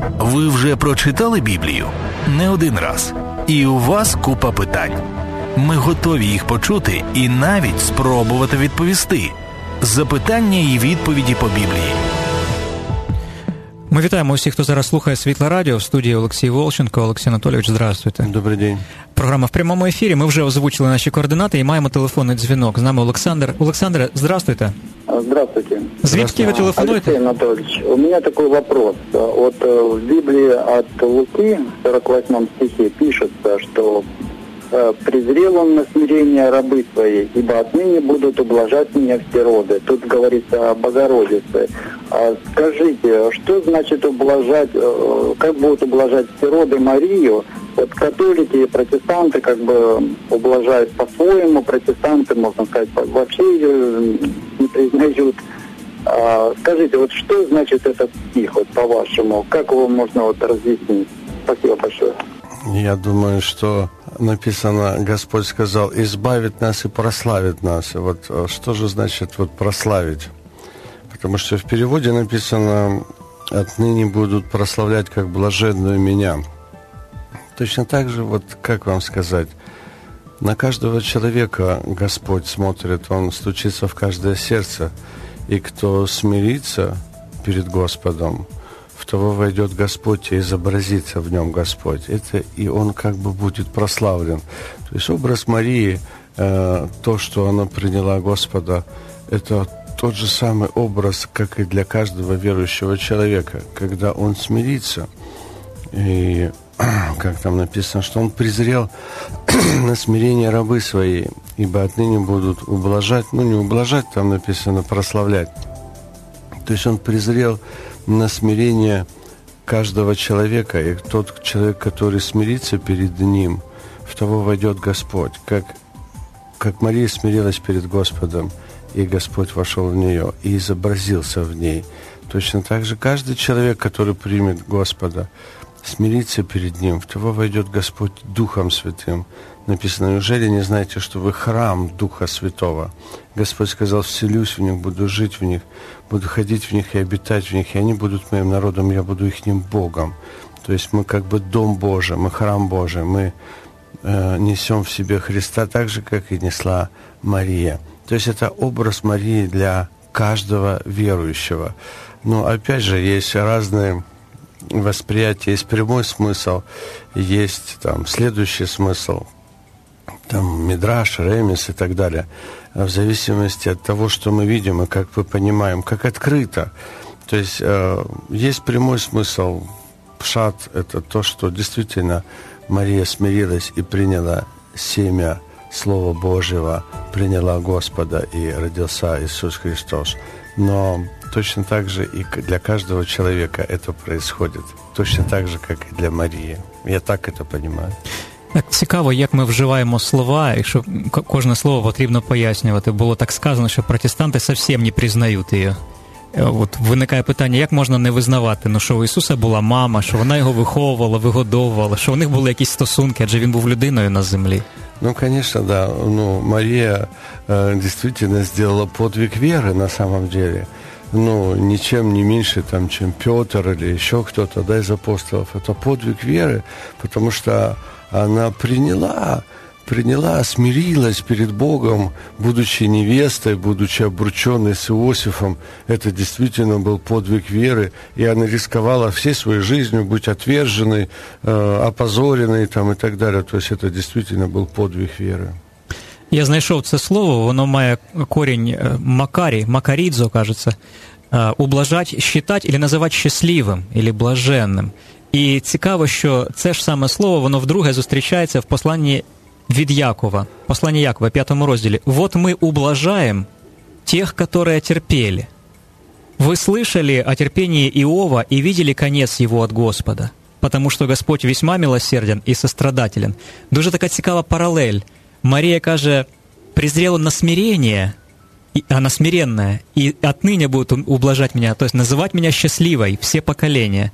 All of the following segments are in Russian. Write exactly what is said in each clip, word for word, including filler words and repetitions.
Ви вже прочитали Біблію? Не один раз. І у вас купа питань. Ми готові їх почути і навіть спробувати відповісти. Запитання і відповіді по Біблії. Ми вітаємо усіх, хто зараз слухає Світле Радіо. В студії Олексій Волченко. Олексій Анатолійович, здравствуйте. Добрий день. Програма в прямому ефірі. Ми вже озвучили наші координати і маємо телефонний дзвінок. З нами Олександр. Олександр, здравствуйте. Здравствуйте. Звідки ви телефонуєте? Алексей Анатольевич, у меня такой вопрос. Вот в Библии от Луки в сорок восьмом стихе пишется, что «презрел он на смирение рабы своей, ибо отныне будут ублажать меня все роды». Тут говорится о Богородице. А скажите, что значит ублажать, как будут ублажать все роды Марию? Вот католики и протестанты как бы ублажают по-своему, протестанты, можно сказать, вообще ее не признают. А скажите, вот что значит этот стих, вот по-вашему? Как его можно вот разъяснить? Спасибо большое. Я думаю, что написано, Господь сказал, избавит нас и прославит нас. И вот что же значит вот прославить? Потому что в переводе написано, отныне будут прославлять как блаженную меня. Точно так же, вот как вам сказать, на каждого человека Господь смотрит, Он стучится в каждое сердце. И кто смирится перед Господом, в того войдет Господь и изобразится в нем Господь. Это и Он как бы будет прославлен. То есть образ Марии, э, то, что она приняла Господа, это тот же самый образ, как и для каждого верующего человека. Когда он смирится, и как там написано, что он презрел на смирение рабы свои, ибо отныне будут ублажать, ну не ублажать, там написано прославлять. То есть он презрел на смирение каждого человека, и тот человек, который смирится перед ним, в того войдет Господь. Как, как Мария смирилась перед Господом, и Господь вошел в нее и изобразился в ней. Точно так же каждый человек, который примет Господа, смириться перед Ним, в того войдет Господь Духом Святым. Написано, неужели не знаете, что вы храм Духа Святого? Господь сказал, вселюсь в них, буду жить в них, буду ходить в них и обитать в них, и они будут моим народом, я буду ихним Богом. То есть мы как бы дом Божий, мы храм Божий, мы э, несем в себе Христа так же, как и несла Мария. То есть это образ Марии для каждого верующего. Но опять же, есть разные восприятия, есть прямой смысл, есть там следующий смысл, там мидраш, ремес и так далее, в зависимости от того, что мы видим и как мы понимаем, как открыто. То есть э, есть прямой смысл, пшат, это то, что действительно Мария смирилась и приняла семя Слова Божьего, приняла Господа и родился Иисус Христос. Но точно так же и для каждого человека это происходит. Точно так же, как и для Марії. Я так це розумію. Так цікаво, як ми вживаємо слова, і що кожне слово потрібно пояснювати. Було так сказано, що протестанти зовсім не признають її. От виникає питання, як можна не визнавати, ну, що у Ісуса була мама, що вона його виховувала, вигодовувала, що у них були якісь стосунки, адже він був людиною на землі. Ну, конечно, да. Ну, Мария э, действительно сделала подвиг веры на самом деле. Ну, ничем не меньше, там, чем Петр или еще кто-то, да, из апостолов. Это подвиг веры, потому что она приняла, приняла, смирилась перед Богом, будучи невестой, будучи обрученной с Иосифом. Это действительно был подвиг веры, и она рисковала всей своей жизнью быть отверженной, э, опозоренной там, и так далее. То есть это действительно был подвиг веры. Я знайшов це слово, воно має корінь макарі, макарідзо, кажется, ублажать, считать или називати щасливим, или блаженним. І цікаво, що це ж саме слово, воно вдруге зустрічається в посланні від Якова, посланні Якова, п'ятому розділі. «Вот мы ублажаем тех, которые терпели. Вы слышали о терпении Иова и видели конец его от Господа, потому что Господь весьма милосерден и сострадателен». Дуже така цікава паралель. Мария каже, презрела на смирение, она смиренная, и отныне будет ублажать меня, то есть называть меня счастливой все поколения.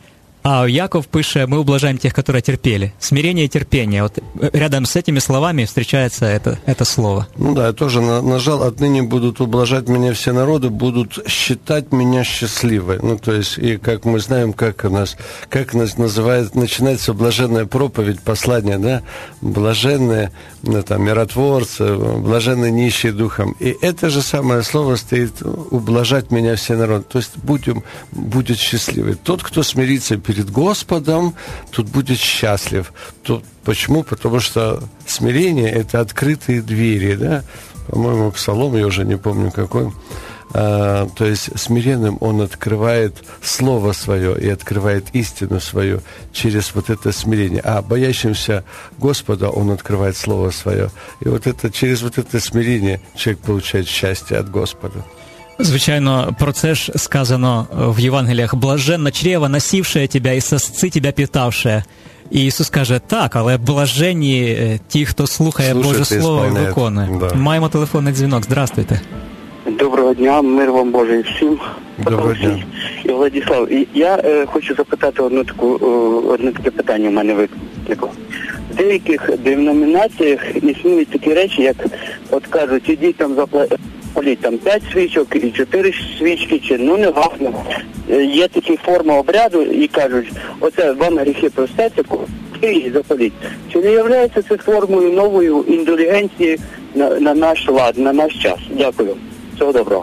А Яков пише, мы ублажаем тех, которые терпели. Смирение и терпение. Вот рядом с этими словами встречается это, это слово. Ну да, я тоже нажал, отныне будут ублажать меня все народы, будут считать меня счастливой. Ну, то есть, и как мы знаем, как у нас, как нас называет, начинается блаженная проповедь, послание, да, блаженные, ну, там, миротворцы, блаженные нищие духом. И это же самое слово стоит, ублажать меня все народы. То есть, будем, будет счастливый. Тот, кто смирится перед Господом, тут будет счастлив. Тут, почему? Потому что смирение – это открытые двери, да? По-моему, псалом, я уже не помню какой. А, то есть смиренным он открывает слово свое и открывает истину свою через вот это смирение. А боящимся Господа он открывает слово свое. И вот это, через вот это смирение человек получает счастье от Господа. Звичайно, про це ж сказано в Євангеліях: «Блаженна чрево, носившее тебя, і сосцы тебя питавшее». І Ісус каже, так, але блаженні ті, хто слухає Слушайте, Боже Слово і виконує. Да. Маємо телефонний дзвінок. Здравствуйте. Доброго дня, мир вам Боже всім. Доброго дня. І Владислав, я е, хочу запитати одну таку, одне таке питання в мене викликло. В деяких деномінаціях існують такі речі, як, от кажуть, ідіть там запаліть там п'ять свічок і чотири свічки, чи ну не важно. Є такі форми обряду і кажуть, оце вам гріхи простяться, і запаліть. Чи не є це формою новою індулігенції на, на наш лад, на наш час? Дякую. Всего доброго.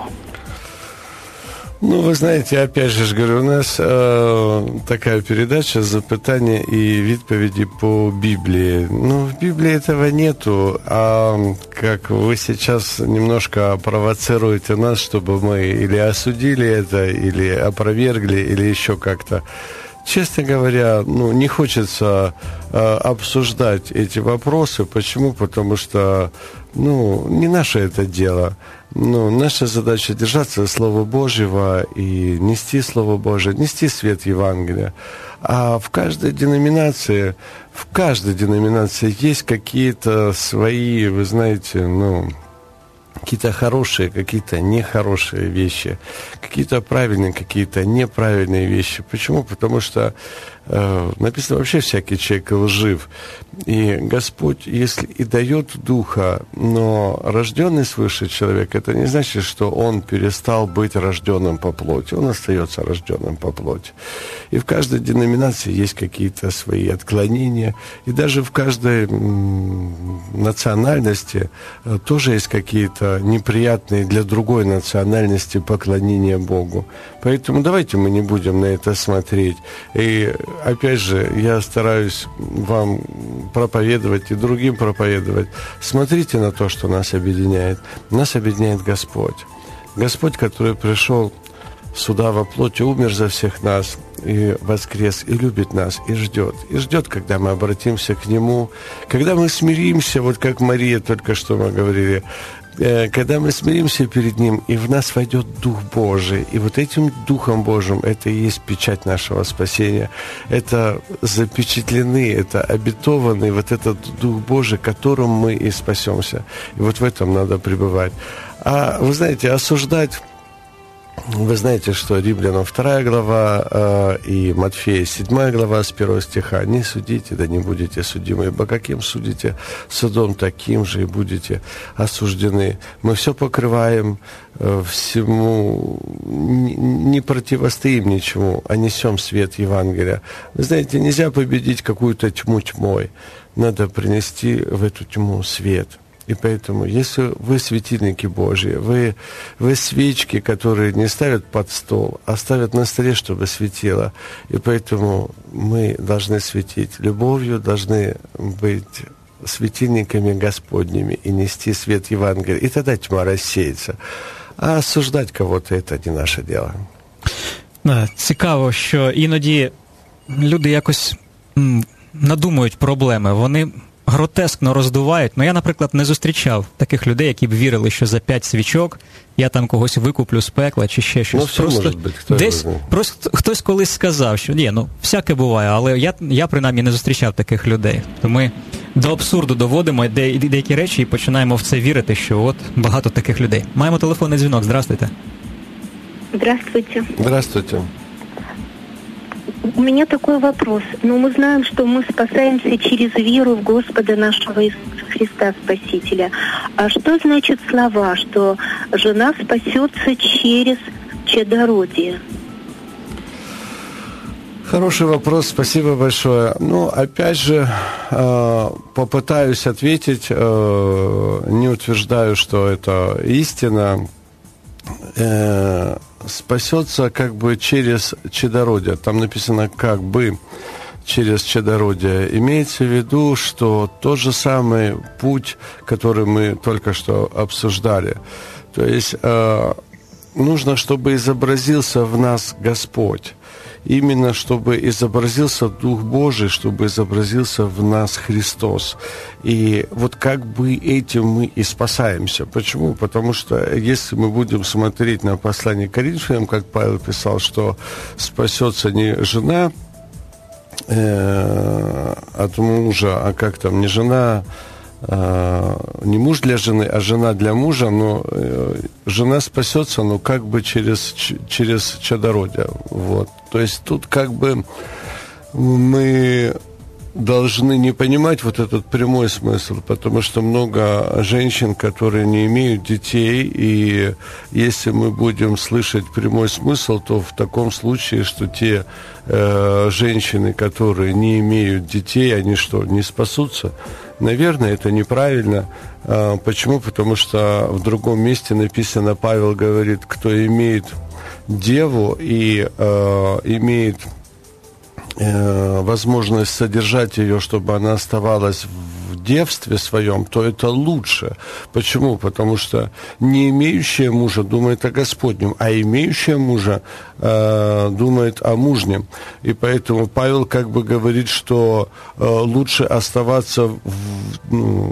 Ну, вы знаете, опять же, говорю, у нас э, такая передача «Запитания и відповіді по Библии». Ну, в Библии этого нету, а как вы сейчас немножко провоцируете нас, чтобы мы или осудили это, или опровергли, или еще как-то. Честно говоря, ну, не хочется э, обсуждать эти вопросы. Почему? Потому что, ну, не наше это дело. Ну, наша задача держаться Слова Божьего и нести Слово Божие, нести свет Евангелия. А в каждой деноминации, в каждой деноминации есть какие-то свои, вы знаете, ну, какие-то хорошие, какие-то нехорошие вещи, какие-то правильные, какие-то неправильные вещи. Почему? Потому что э, написано, вообще всякий человек лжив. И Господь, если и дает Духа, но рожденный свыше человек, это не значит, что он перестал быть рожденным по плоти. Он остается рожденным по плоти. И в каждой деноминации есть какие-то свои отклонения. И даже в каждой м, национальности э, тоже есть какие-то неприятные для другой национальности поклонения Богу. Поэтому давайте мы не будем на это смотреть. И опять же, я стараюсь вам проповедовать и другим проповедовать. Смотрите на то, что нас объединяет. Нас объединяет Господь. Господь, который пришел сюда во плоти, умер за всех нас и воскрес, и любит нас, и ждет. И ждет, когда мы обратимся к Нему, когда мы смиримся, вот как Мария только что мы говорили, когда мы смиримся перед Ним, и в нас войдет Дух Божий. И вот этим Духом Божьим это и есть печать нашего спасения. Это запечатлены, это обетованный вот этот Дух Божий, которым мы и спасемся. И вот в этом надо пребывать. А вы знаете, осуждать... Вы знаете, что Римлянам вторая глава э, и Матфея седьмая глава с первого стиха: «Не судите, да не будете судимы, ибо каким судите судом, таким же и будете осуждены». Мы все покрываем, э, всему, не, не противостоим ничему, а несем свет Евангелия. Вы знаете, нельзя победить какую-то тьму тьмой, надо принести в эту тьму свет. И поэтому, если вы светильники Божьи, вы, вы свечки, которые не ставят под стол, а ставят на столе, чтобы светило. И поэтому мы должны светить любовью, должны быть светильниками Господними и нести свет Евангелия. И тогда тьма рассеется. А осуждать кого-то – это не наше дело. Цікаво, що іноді люди якось надумують проблеми. Вони гротескно роздувають. Ну, я, наприклад, не зустрічав таких людей, які б вірили, що за п'ять свічок я там когось викуплю з пекла чи ще щось. Ну, все просто може бути. Хто десь просто хтось колись сказав, що ні, ну, всяке буває, але я, я принаймні не зустрічав таких людей. То ми до абсурду доводимо де, деякі речі і починаємо в це вірити, що от багато таких людей. Маємо телефонний дзвінок. Здравствуйте. Здравствуйте. Здравствуйте. У меня такой вопрос. Ну, мы знаем, что мы спасаемся через веру в Господа нашего Иисуса Христа Спасителя. А что значит слова, что жена спасется через чадородие? Хороший вопрос, спасибо большое. Ну, опять же, попытаюсь ответить, не утверждаю, что это истина. Спасется как бы через чадородие. Там написано как бы через чадородие. Имеется в виду, что тот же самый путь, который мы только что обсуждали. То есть нужно, чтобы изобразился в нас Господь. Именно чтобы изобразился Дух Божий, чтобы изобразился в нас Христос. И вот как бы этим мы и спасаемся. Почему? Потому что если мы будем смотреть на послание к Коринфянам, как Павел писал, что спасется не жена э, от мужа, а как там, не жена... не муж для жены, а жена для мужа, но жена спасется, но как бы через, через чадородие. Вот. То есть тут как бы мы должны не понимать вот этот прямой смысл, потому что много женщин, которые не имеют детей, и если мы будем слышать прямой смысл, то в таком случае, что те э, женщины, которые не имеют детей, они что, не спасутся? Наверное, это неправильно. А, почему? Потому что в другом месте написано, Павел говорит, кто имеет деву и э, имеет э, возможность содержать ее, чтобы она оставалась в девстве своем, то это лучше. Почему? Потому что не имеющая мужа думает о Господнем, а имеющая мужа э, думает о мужнем. И поэтому Павел как бы говорит, что э, лучше оставаться в, ну,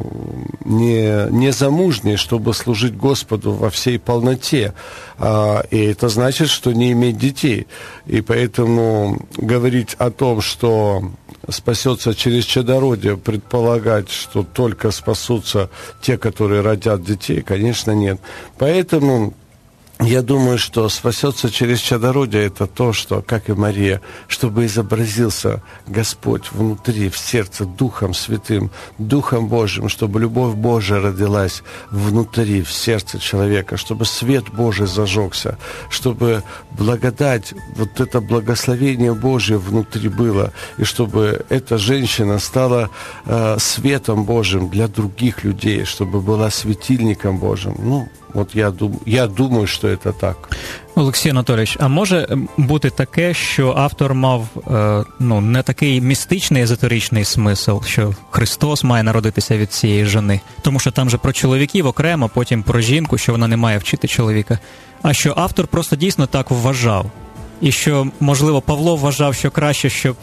не, не замужней, чтобы служить Господу во всей полноте. А, и это значит, что не иметь детей. И поэтому говорить о том, что спасется через чадородие, предполагать, что только спасутся те, которые родят детей, конечно, нет. Поэтому я думаю, что спасется через чадородие это то, что, как и Мария, чтобы изобразился Господь внутри, в сердце, Духом Святым, Духом Божьим, чтобы любовь Божия родилась внутри, в сердце человека, чтобы свет Божий зажегся, чтобы благодать, вот это благословение Божье внутри было, и чтобы эта женщина стала э, светом Божьим для других людей, чтобы была светильником Божьим. Ну, от я думаю, я думаю, що це так. Олексій Анатолійович, а може бути таке, що автор мав ну, не такий містичний, езотеричний смисл, що Христос має народитися від цієї жени? Тому що там же про чоловіків окремо, потім про жінку, що вона не має вчити чоловіка. А що автор просто дійсно так вважав. І що, можливо, Павло вважав, що краще, щоб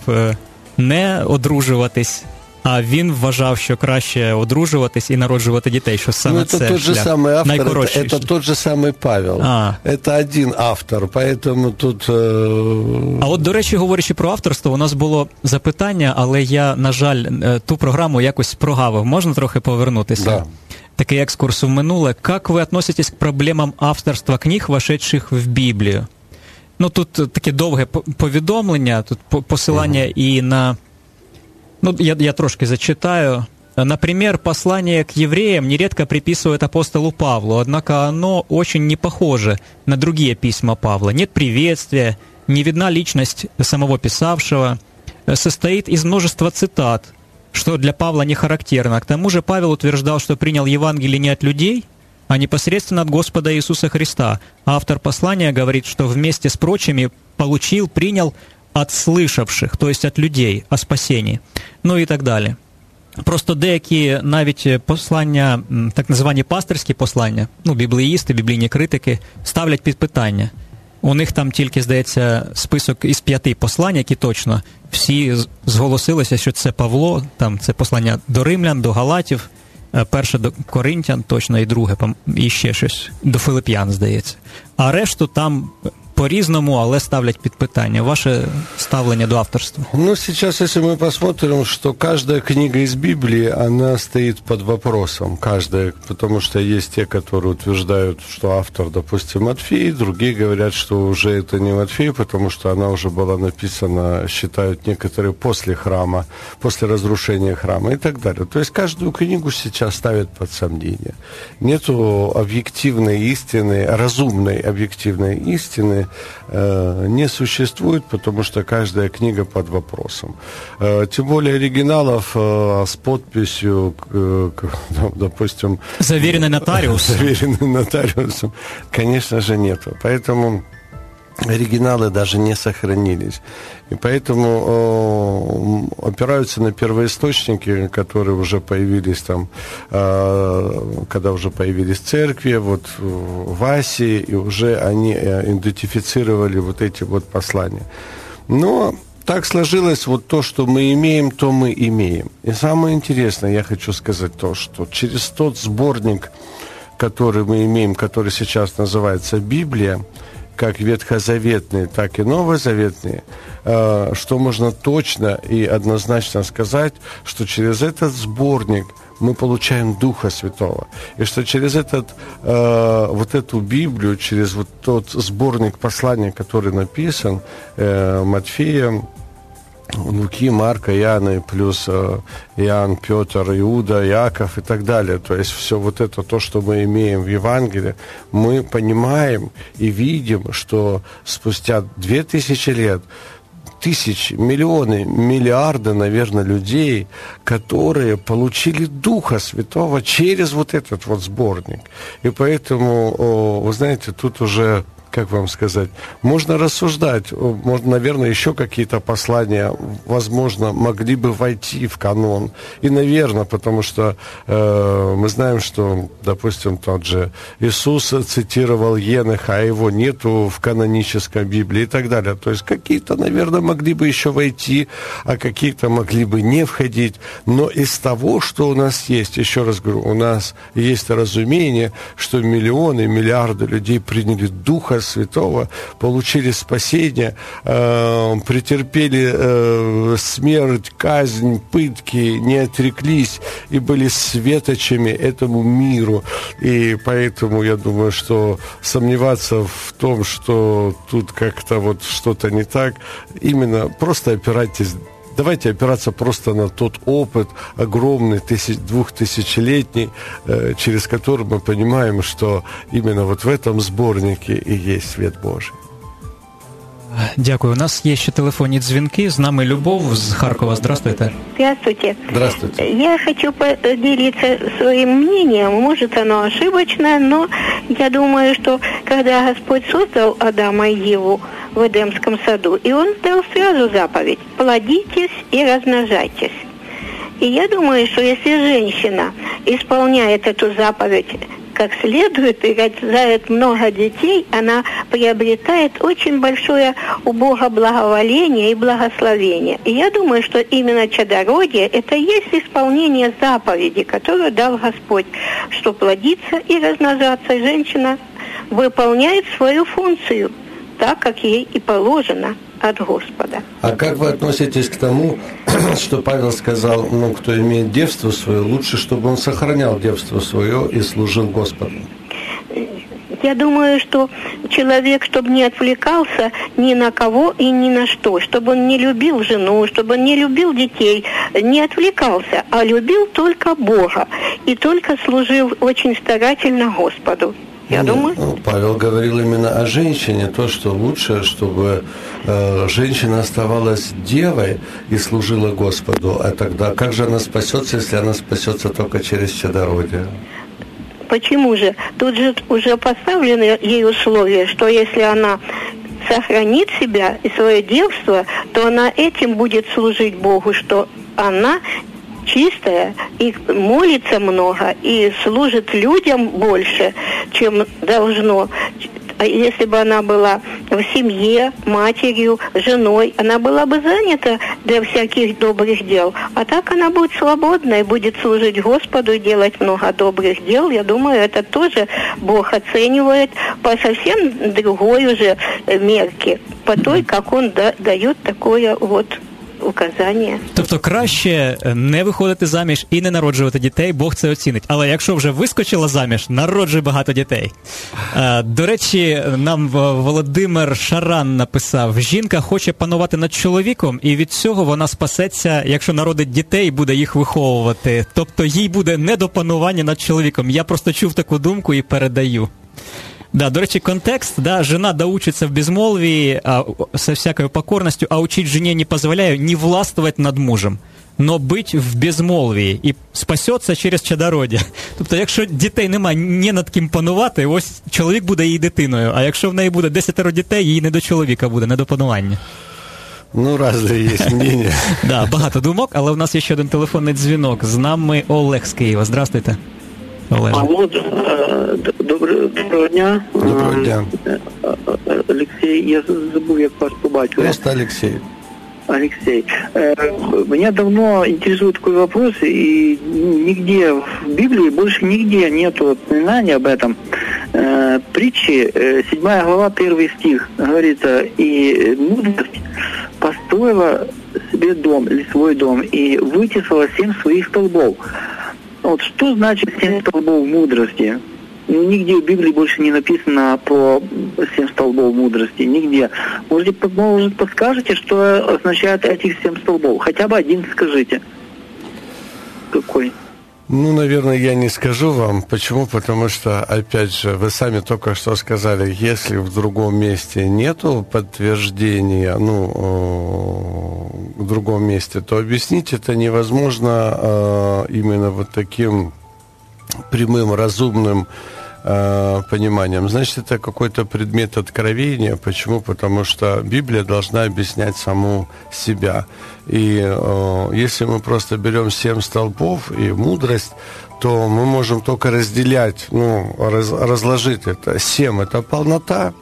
не одружуватись, а він вважав, що краще одружуватись і народжувати дітей, що саме ну, це тот же шлях самый автор, найкоротший. Это, это тот же самый Павел. А. Это один автор, поэтому тут... Э... А от, до речі, говорячи про авторство, у нас було запитання, але я, на жаль, ту програму якось прогавив. Можна трохи повернутися? Да. Такий екскурс в минуле. Как вы относитесь к проблемам авторства книг, вошедших в Библию? Ну, тут таке довге повідомлення, тут посилання угу. і на... Ну, я, я трошки зачитаю. Например, послание к евреям нередко приписывают апостолу Павлу, однако оно очень не похоже на другие письма Павла. Нет приветствия, не видна личность самого писавшего, состоит из множества цитат, что для Павла не характерно. К тому же Павел утверждал, что принял Евангелие не от людей, а непосредственно от Господа Иисуса Христа. Автор послания говорит, что вместе с прочими получил, принял от слышавших, то есть от людей, о спасенні, ну і так далі. Просто деякі навіть послання, так називані пастирські послання, ну, біблеїсти, біблійні критики, ставлять під питання. У них там тільки, здається, список із п'яти послань, які точно всі зголосилися, що це Павло, там це послання до римлян, до галатів, перше до коринтян, точно, і друге, і ще щось, до филип'ян, здається. А решту там по-різному, але ставлять під питання. Ваше ставлення до авторства? Ну, сейчас, если мы посмотрим, что каждая книга из Библии, она стоит под вопросом. Каждая, потому что есть те, которые утверждают, что автор, допустим, Матфей, другие говорят, что уже это не Матфей, потому что она уже была написана, считают некоторые, после храма, после разрушения храма и так далее. То есть каждую книгу сейчас ставят под сомнение. Нету объективной истины, разумной объективной истины э, не существует, потому что каждая книга под вопросом. Э, тем более оригиналов э, с подписью, э, допустим... Заверенный нотариусом. Заверенный нотариусом, конечно же, нету. Поэтому оригиналы даже не сохранились. И поэтому э, опираются на первоисточники, которые уже появились там, э, когда уже появились церкви, вот в Асии, и уже они идентифицировали вот эти вот послания. Но так сложилось, вот то, что мы имеем, то мы имеем. И самое интересное, я хочу сказать то, что через тот сборник, который мы имеем, который сейчас называется Библия, как ветхозаветные, так и новозаветные, что можно точно и однозначно сказать, что через этот сборник мы получаем Духа Святого. И что через этот, вот эту Библию, через вот тот сборник посланий, который написан Матфеем, Луки, Марка, Иоанна, и плюс Иоанн, Петр, Иуда, Иаков и так далее. То есть все вот это, то, что мы имеем в Евангелии, мы понимаем и видим, что спустя две тысячи лет тысячи, миллионы, миллиарды, наверное, людей, которые получили Духа Святого через вот этот вот сборник. И поэтому, вы знаете, тут уже... Как вам сказать? Можно рассуждать. Можно, наверное, еще какие-то послания, возможно, могли бы войти в канон. И, наверное, потому что э, мы знаем, что, допустим, тот же Иисус цитировал Еноха, а его нету в канонической Библии и так далее. То есть какие-то, наверное, могли бы еще войти, а какие-то могли бы не входить. Но из того, что у нас есть, еще раз говорю, у нас есть разумение, что миллионы, миллиарды людей приняли Духа Святого, получили спасение, э, претерпели э, смерть, казнь, пытки, не отреклись и были светочами этому миру. И поэтому я думаю, что сомневаться в том, что тут как-то вот что-то не так, именно просто опирайтесь. Давайте опираться просто на тот опыт огромный, тысяч, двухтысячелетний, э, через который мы понимаем, что именно вот в этом сборнике и есть свет Божий. Дякую. У нас є ще телефонні дзвінки. З нами Любов з Харкова. Здравствуйте. Здравствуйте. Здравствуйте. Я хочу поделиться своим мнением. Может, оно ошибочное, но я думаю, что когда Господь создал Адама и Еву в Эдемском саду, и Он дал сразу заповедь: плодитесь и размножайтесь. И я думаю, что если женщина исполняет эту заповедь как следует и рождает много детей, она приобретает очень большое у Бога благоволение и благословение. И я думаю, что именно чадородие – это и есть исполнение заповеди, которую дал Господь, что плодиться и размножаться. Женщина выполняет свою функцию так, как ей и положено от Господа. А как вы относитесь к тому, что Павел сказал, ну, кто имеет девство свое, лучше, чтобы он сохранял девство свое и служил Господу? Я думаю, что человек, чтобы не отвлекался ни на кого и ни на что, чтобы он не любил жену, чтобы он не любил детей, не отвлекался, а любил только Бога и только служил очень старательно Господу. Я ну, думаю... Ну, Павел говорил именно о женщине, то, что лучше, чтобы э, женщина оставалась девой и служила Господу. А тогда как же она спасется, если она спасется только через чадородие? Почему же? Тут же уже поставлены ей условия, что если она сохранит себя и свое девство, то она этим будет служить Богу, что она чистая и молится много, и служит людям больше, чем должно. если бы она была в семье, матерью, женой, она была бы занята для всяких добрых дел. А так она будет свободна и будет служить Господу и делать много добрых дел. Я думаю, это тоже Бог оценивает по совсем другой уже мерке, по той, как Он да, дает такое вот указання. Тобто краще не виходити заміж і не народжувати дітей, Бог це оцінить. Але якщо вже вискочила заміж, народжуй багато дітей. До речі, нам Володимир Шаран написав: жінка хоче панувати над чоловіком, і від цього вона спасеться, якщо народить дітей і буде їх виховувати. Тобто їй буде не до панування над чоловіком. Я просто чув таку думку і передаю. Да, до речи, контекст, да, жена доучится в безмолвии, а, со всякой покорностью, а учить жене не позволяю не властвовать над мужем, но быть в безмолвії і спасеться через чадородя. Тобто, якщо дітей немає, не над ким панувати, ось чоловік буде її дитиною, а якщо в неї буде десятеро дітей, їй не до чоловіка буде, не до панування. Ну, разные есть мнения. Да, багато думок, але у нас є ще один телефонний дзвінок. З нами Олег з Києва. Здравствуйте. Олег. А вот, доброго, доброго дня. Доброго дня. Алексей, я забыл, як вас по батьку. Просто Алексей. Алексей. Меня давно интересует такой вопрос, и нигде в Библии, больше нигде нет упоминания об этом. Притчи, седьмая глава, первый стих, говорится: «И мудрость построила себе дом, или свой дом, и вытесала семь своих столбов». Вот что значит семь столбов мудрости? Ну, нигде в Библии больше не написано про семь столбов мудрости. Нигде. Может, может подскажете, что означает этих семь столбов? Хотя бы один скажите. Какой? Ну, наверное, я не скажу вам. Почему? Потому что, опять же, вы сами только что сказали, если в другом месте нету подтверждения, ну, в другом месте, то объяснить это невозможно именно вот таким прямым, разумным пониманием. Значит, это какой-то предмет откровения. Почему? Потому что Библия должна объяснять саму себя. И э, если мы просто берем семь столбов и мудрость, то мы можем только разделять, ну, раз, разложить это. Семь – это полнота.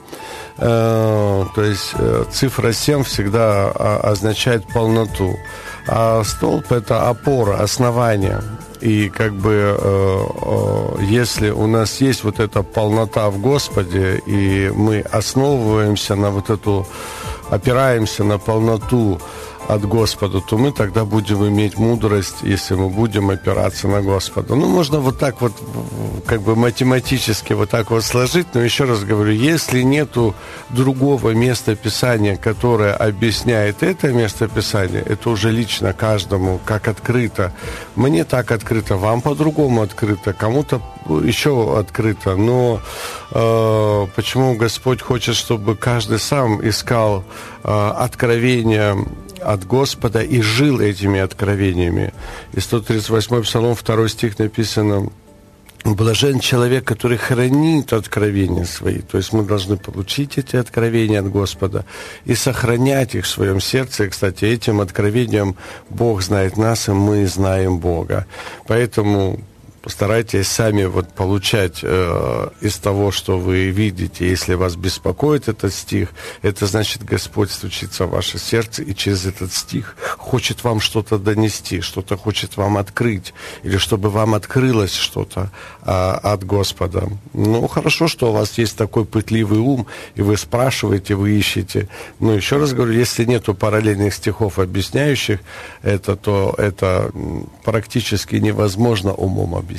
Э, то есть э, цифра семь всегда а, означает полноту. А столб – это опора, основание. И как бы э, э, если у нас есть вот эта полнота в Господе, и мы основываемся на вот эту, опираемся на полноту от Господа, то мы тогда будем иметь мудрость, если мы будем опираться на Господа. Ну, можно вот так вот, как бы математически вот так вот сложить, но еще раз говорю, если нету другого места Писания, которое объясняет это место Писания, это уже лично каждому, как открыто. Мне так открыто, вам по-другому открыто, кому-то еще открыто. Но э, почему Господь хочет, чтобы каждый сам искал э, откровения от Господа и жил этими откровениями? И сто тридцать восьмой Псалом, второй стих написано: «Блажен человек, который хранит откровения свои». То есть мы должны получить эти откровения от Господа и сохранять их в своем сердце. И, кстати, этим откровением Бог знает нас, и мы знаем Бога. Поэтому постарайтесь сами вот получать э, из того, что вы видите. Если вас беспокоит этот стих, это значит, Господь стучится в ваше сердце и через этот стих хочет вам что-то донести, что-то хочет вам открыть, или чтобы вам открылось что-то э, от Господа. Ну, хорошо, что у вас есть такой пытливый ум, и вы спрашиваете, вы ищете. Но еще раз говорю, если нету параллельных стихов, объясняющих это, то это практически невозможно умом объяснить.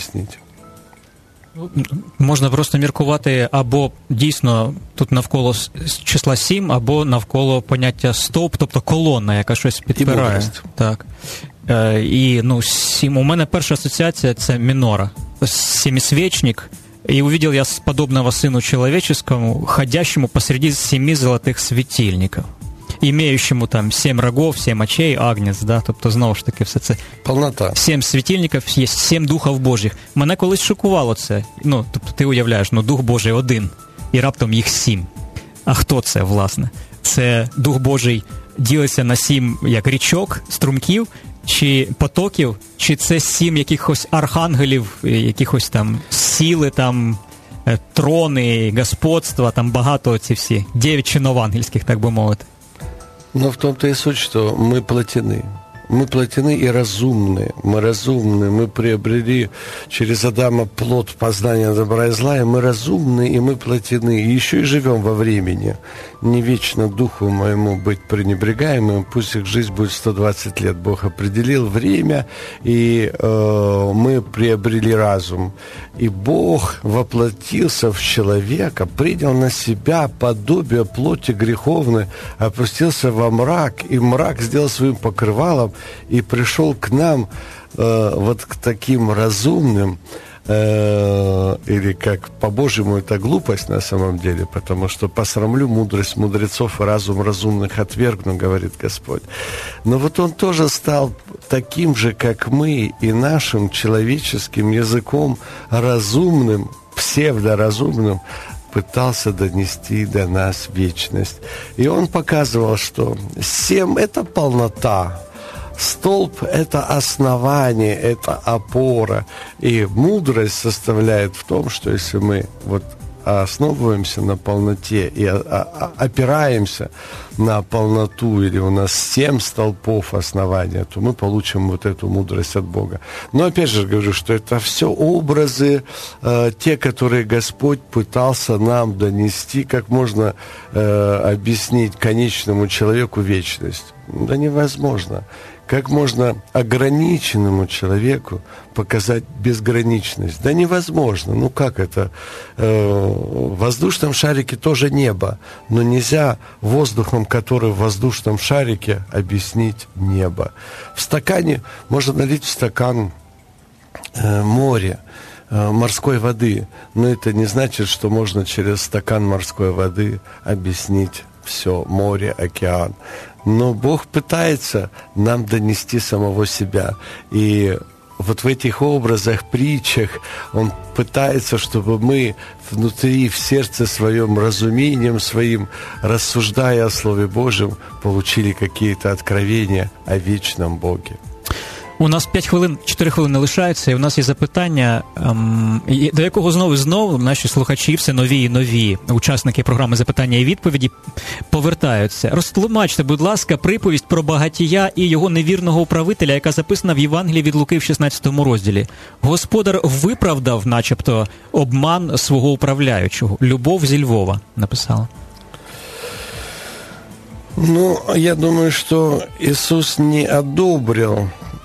Можна просто міркувати або дійсно тут навколо числа сім, або навколо поняття стовп, тобто колона, яка щось підпирає. Так. Е, і ну, сім, у мене перша асоціація – це мінора. Семисвечник. И увидел я подобного сыну человеческому, ходящему посреди семи золотых светильников, имеющему там семь рогов, семь очей, агнець, да, тобто, знову ж таки, все це... Полнота. Сім світильників, є сім духів Божих. Мене колись шокувало це. Ну, тобто, ти уявляєш, ну, Дух Божий один, і раптом їх сім. А хто це, власне? Це Дух Божий ділиться на сім, як річок, струмків, чи потоків, чи це сім якихось архангелів, якихось там сіли там, трони, господства, там багато ці всі, дев'ять чинов ангельських, так би мовити. Но в том-то и суть, что мы плотины. Мы плотины и разумны. Мы разумны. Мы приобрели через Адама плод познания добра и зла, и мы разумны, и мы плотины. И еще и живем во времени. Не вечно духу моему быть пренебрегаемым. Пусть их жизнь будет сто двадцать лет. Бог определил время, и э, мы приобрели разум. И Бог воплотился в человека, принял на себя подобие плоти греховной, опустился во мрак, и мрак сделал своим покрывалом, и пришел к нам э, вот к таким разумным, э, или как по-божьему это глупость на самом деле, потому что посрамлю мудрость мудрецов и разум разумных отвергну, говорит Господь. Но вот он тоже стал таким же, как мы, и нашим человеческим языком разумным, псевдоразумным, пытался донести до нас вечность. И он показывал, что семь – это полнота, столб – это основание, это опора. И мудрость составляет в том, что если мы вот основываемся на полноте и опираемся на полноту, или у нас семь столпов основания, то мы получим вот эту мудрость от Бога. Но опять же говорю, что это все образы, э, те, которые Господь пытался нам донести, как можно э, объяснить конечному человеку вечность. Да невозможно. Как можно ограниченному человеку показать безграничность? Да невозможно. Ну как это? В воздушном шарике тоже небо, но нельзя воздухом, который в воздушном шарике, объяснить небо. В стакане можно налить в стакан море, морской воды, но это не значит, что можно через стакан морской воды объяснить все, море, океан. Но Бог пытается нам донести самого себя. И вот в этих образах, притчах Он пытается, чтобы мы внутри, в сердце своем, разумением своим, рассуждая о Слове Божьем, получили какие-то откровения о вечном Боге. У нас п'ять хвилин, чотири хвилини лишається, і у нас є запитання, ем, до якого знову і знову наші слухачі, все нові і нові учасники програми «Запитання і відповіді» повертаються. Розтлумачте, будь ласка, приповість про багатія і його невірного управителя, яка записана в Євангелії від Луки в шістнадцятому розділі. Господар виправдав, начебто, обман свого управляючого. Любов зі Львова написала. Ну, я думаю, что Иисус не одобрил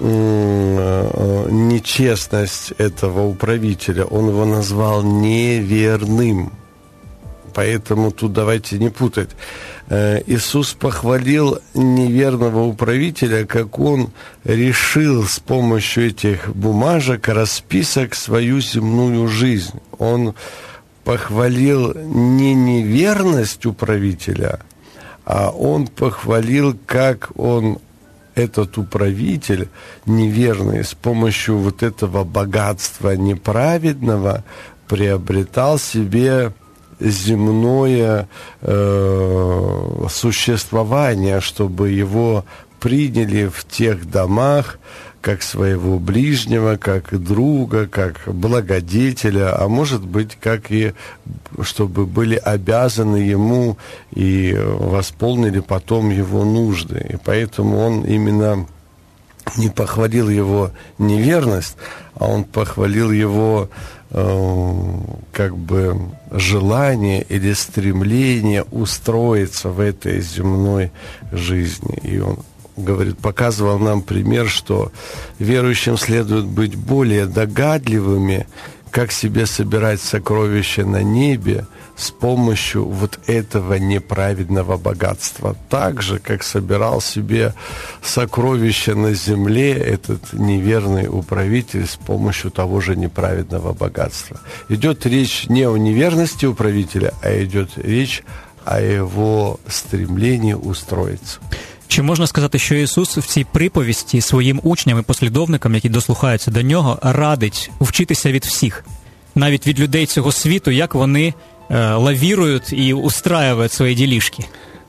нечестность этого управителя, он его назвал неверным. Поэтому тут давайте не путать. Иисус похвалил неверного управителя, как он решил с помощью этих бумажек, расписок свою земную жизнь. Он похвалил не неверность управителя, а он похвалил, как он, этот управитель неверный, с помощью вот этого богатства неправедного приобретал себе земное э, существование, чтобы его приняли в тех домах как своего ближнего, как друга, как благодетеля, а может быть, как и чтобы были обязаны ему и восполнили потом его нужды. И поэтому он именно не похвалил его неверность, а он похвалил его э, как бы желание или стремление устроиться в этой земной жизни. И он говорит, показывал нам пример, что верующим следует быть более догадливыми, как себе собирать сокровища на небе с помощью вот этого неправедного богатства. Так же, как собирал себе сокровища на земле этот неверный управитель с помощью того же неправедного богатства. Идет речь не о неверности управителя, а идет речь о его стремлении устроиться. Чи можна сказати, що Ісус в цій приповісті своїм учням і послідовникам, які дослухаються до нього, радить вчитися від всіх, навіть від людей цього світу, як вони е, лавірують і устраюють свої ділішки?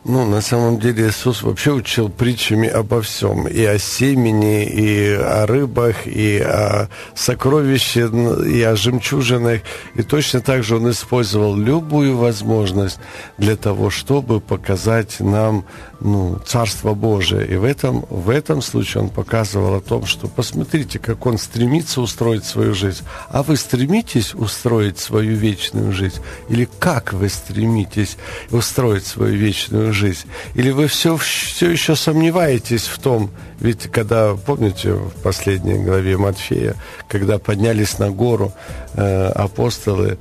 Ну, на самом деле Иисус вообще учил притчами обо всем. И о семени, и о рыбах, и о сокровищах, и о жемчужинах. И точно так же Он использовал любую возможность для того, чтобы показать нам, ну, Царство Божие. И в этом, в этом случае Он показывал о том, что посмотрите, как Он стремится устроить свою жизнь. А вы стремитесь устроить свою вечную жизнь? Или как вы стремитесь устроить свою вечную жизнь? жизнь? Или вы все, все еще сомневаетесь в том, ведь когда, помните, в последней главе Матфея, когда поднялись на гору э, апостолы,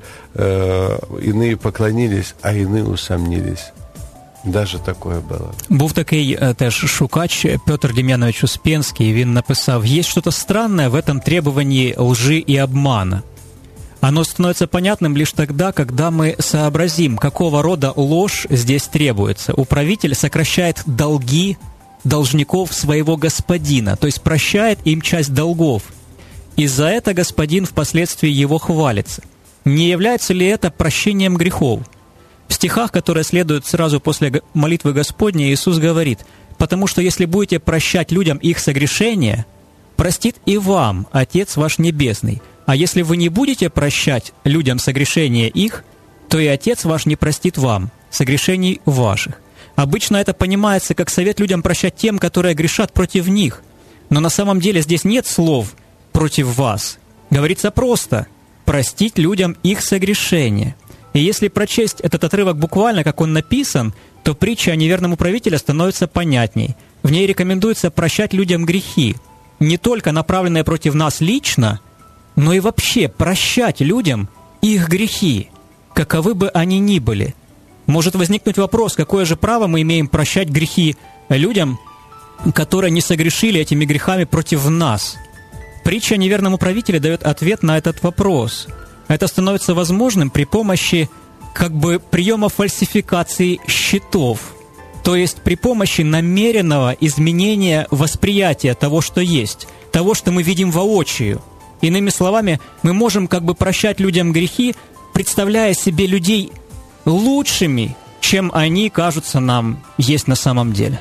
э, иные поклонились, а иные усомнились. Даже такое було. Був такий теж шукач Петр Дем'янович Успенський, він написав: «Есть что-то странное в этом требовании лжи и обмана. Оно становится понятным лишь тогда, когда мы сообразим, какого рода ложь здесь требуется. Управитель сокращает долги должников своего господина, то есть прощает им часть долгов. И за это господин впоследствии его хвалится. Не является ли это прощением грехов?» В стихах, которые следуют сразу после молитвы Господней, Иисус говорит: «Потому что если будете прощать людям их согрешения, простит и вам Отец ваш Небесный. А если вы не будете прощать людям согрешения их, то и Отец ваш не простит вам согрешений ваших». Обычно это понимается как совет людям прощать тем, которые грешат против них. Но на самом деле здесь нет слов «против вас». Говорится просто «простить людям их согрешения». И если прочесть этот отрывок буквально, как он написан, то притча о неверном управителе становится понятней. В ней рекомендуется прощать людям грехи, не только направленные против нас лично, но и вообще прощать людям их грехи, каковы бы они ни были. Может возникнуть вопрос, какое же право мы имеем прощать грехи людям, которые не согрешили этими грехами против нас? Притча о неверном управителе дает ответ на этот вопрос. Это становится возможным при помощи как бы приема фальсификации счетов, то есть при помощи намеренного изменения восприятия того, что есть, того, что мы видим воочию. Иными словами, мы можем как бы прощать людям грехи, представляя себе людей лучшими, чем они кажутся нам есть на самом деле.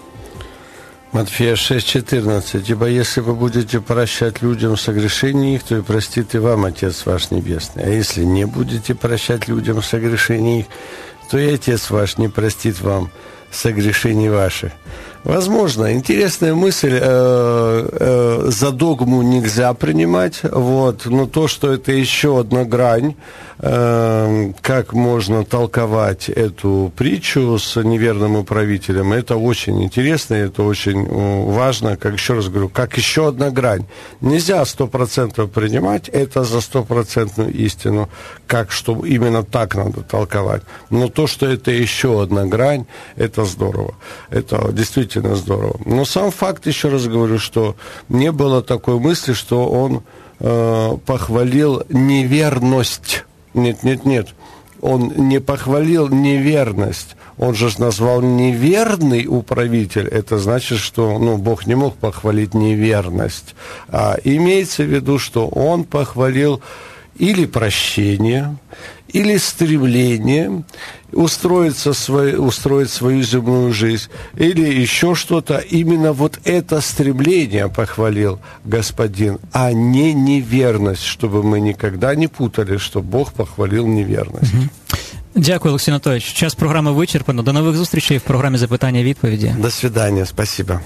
Матфея шесть четырнадцать. «Ибо если вы будете прощать людям согрешения их, то и простит и вам Отец ваш Небесный. А если не будете прощать людям согрешения их, то и Отец ваш не простит вам согрешений ваших». Возможно, интересная мысль, э, э, за догму нельзя принимать, вот, но то, что это еще одна грань, э, как можно толковать эту притчу с неверным управителем, это очень интересно, это очень важно, как еще раз говорю, как еще одна грань. Нельзя сто процентов принимать это за стопроцентную истину, как что именно так надо толковать, но то, что это еще одна грань, это здорово, это действительно здорово. Но сам факт, еще раз говорю, что не было такой мысли, что он э, похвалил неверность. Нет, нет, нет. Он не похвалил неверность. Он же назвал неверный управитель. Это значит, что ну, Бог не мог похвалить неверность. А имеется в виду, что он похвалил или прощение, или стремление устроиться свой, устроить свою земную жизнь, или еще что-то. Именно вот это стремление похвалил Господин, а не неверность, чтобы мы никогда не путали, что Бог похвалил неверность. Дякую, Олексій Анатолійович. Час програми вичерпано. До нових зустрічей в програмі «Запитання-відповіді». До свидания, спасибо.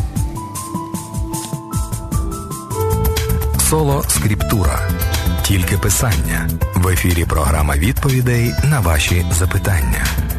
Соло Скриптура. Тільки писання. В ефірі програма відповідей на ваші запитання.